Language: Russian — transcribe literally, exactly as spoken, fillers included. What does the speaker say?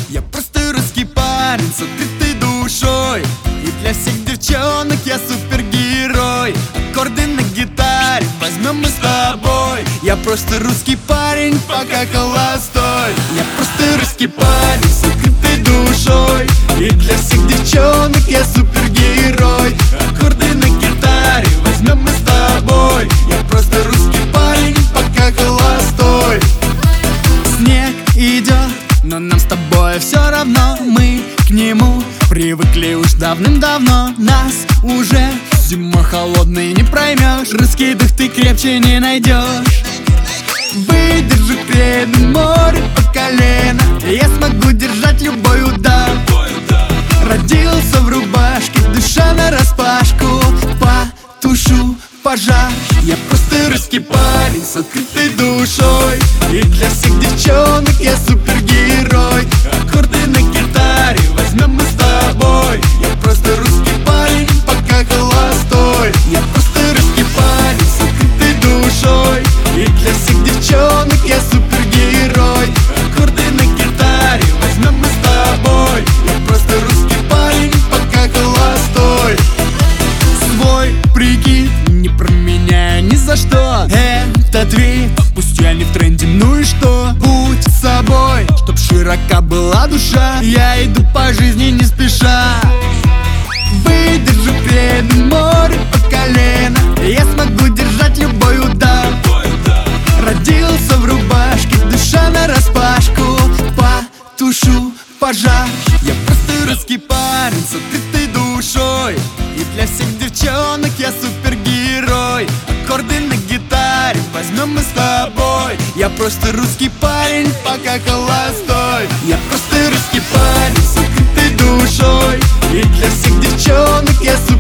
Я просто русский парень с открытой душой, и для всех девчонок я супергерой. Аккорды на гитаре возьмем мы с тобой. Я просто русский парень, пока холостой. Я просто русский парень с открытой душой, и для всех девчонок я супергерой. Аккорды на гитаре возьмем мы с тобой. Я просто русский парень, пока холостой. Снег идет, но нам с тобой все равно. Мы к нему привыкли уж давным-давно. Нас уже зима холодной не проймешь. Русский дух ты крепче не найдешь. Выдержу перед морем по колено, я смогу держать любой удар. Родился в рубашке, душа нараспашку, потушу пожар. Я просто русский парень с открытой душой, и для всех девчонок я супергерой. Аккорды на гитаре возьмем мы с тобой. Я просто русский парень, пока холостой. Я просто русский парень с открытой душой, и для всех девчонок я супергерой. Аккорды на гитаре возьмем мы с тобой. Я просто русский парень, пока холостой. Свой прикид не променяю ни за что. Этот вид, пусть я не в тренде, ну и что? Будь собой, чтоб широка была душа. Я иду по жизни не спеша. Выдержу перед морем по колено, я смогу держать любой удар. Родился в рубашке, душа нараспашку, потушу пожар. Я просто русский парень с открытой душой, и для всех девчонок я супергерой. Аккорды на гитаре возьмем мы с тобой. Я просто русский парень, пока холостой. Я просто русский парень с открытой душой, и для всех девчонок я супергерой.